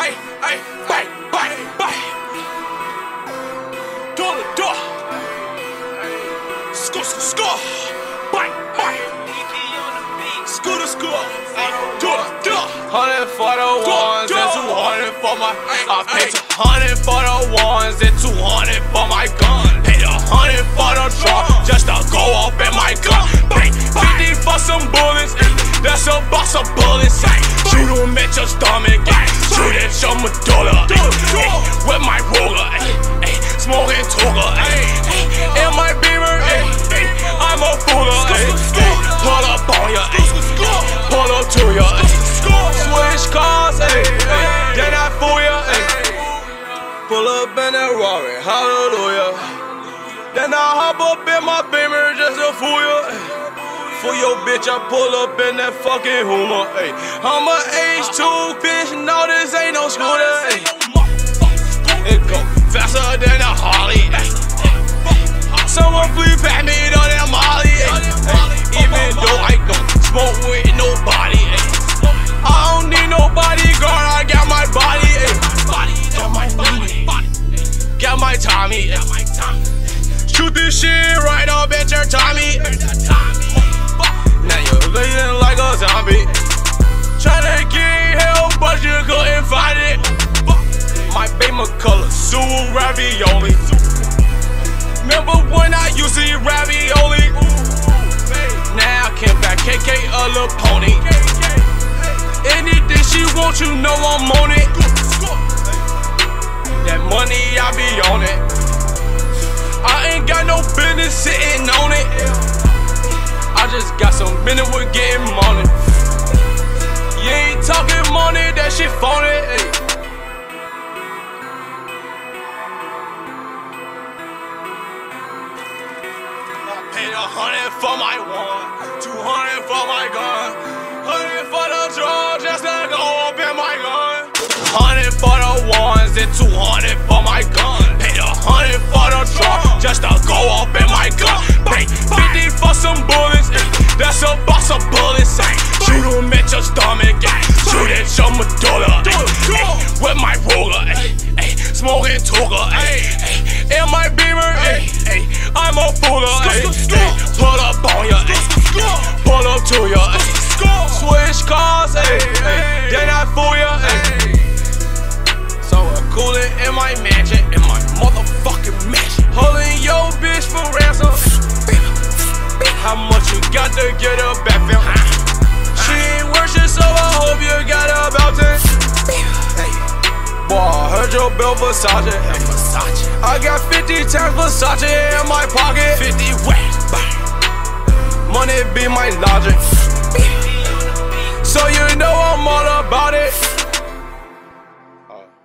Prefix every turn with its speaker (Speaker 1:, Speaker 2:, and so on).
Speaker 1: ay, bang, bang, bang. Door to door. Score, score, score. Bang, bang. Score to score. Door to door.
Speaker 2: 100 for the ones and 200 for my. I paid 200 for the ones and 200 for my gun. Paid 100 for the truck just to go up in my gun. Bang, 50 for some bullets. That's a box of bullets. Shoot 'em at your stomach. Shoot at your medulla. With my ruler. Smoking Tuga. In my Beamer. I'm a fooler. Pull up on ya. Pull up to ya. Switch cars, then I fool ya. Pull up in that Rari, hallelujah. Then I hop up in my Beamer just to fool ya. For your bitch, I pull up in that fucking Hummer. I'm a H2 bitch, no, this ain't no scooter. It go faster than a Harley. Someone please pat me on that Molly. Even though I don't smoke with nobody. I don't need no bodyguard, I got my body. Got my money. Got my Tommy. Shoot this shit right up at your Tommy. Now you're looking like a zombie. Tryna get help, but you couldn't find it. My Beamer color, Sue ravioli. Remember when I used to eat ravioli? Now I can't back KK a little pony. Anything she wants, you know I'm on it. That money, I be on it. I ain't got no business sitting on it. I just got some minute with getting money. You ain't talking money, that shit phony. I paid 100 for my one, 200 for my gun, 100 for the drug just to go up in my gun. 100 for the ones and 200 for my gun. Paid 100 for the drug just to go up in my gun. Pay 50 for some bullets. That's a box of bullets. Shoot 'em at your stomach. Shoot at your medulla. With my ruler. Smoking Tuga. In my Beamer. I'm a fooler. Pull up on ya. Pull up to ya. Switch cars. Then I fool ya. So I'm coolin' in my mansion. In my motherfucking mansion. Holding your bitch for ransom. How much you got to get her back from? She ain't worship, so I hope you got her about it. Boy, I heard your bill Versace. I got 50 times Versace in my pocket. 50 wet. Money be my logic. So you know I'm all about it.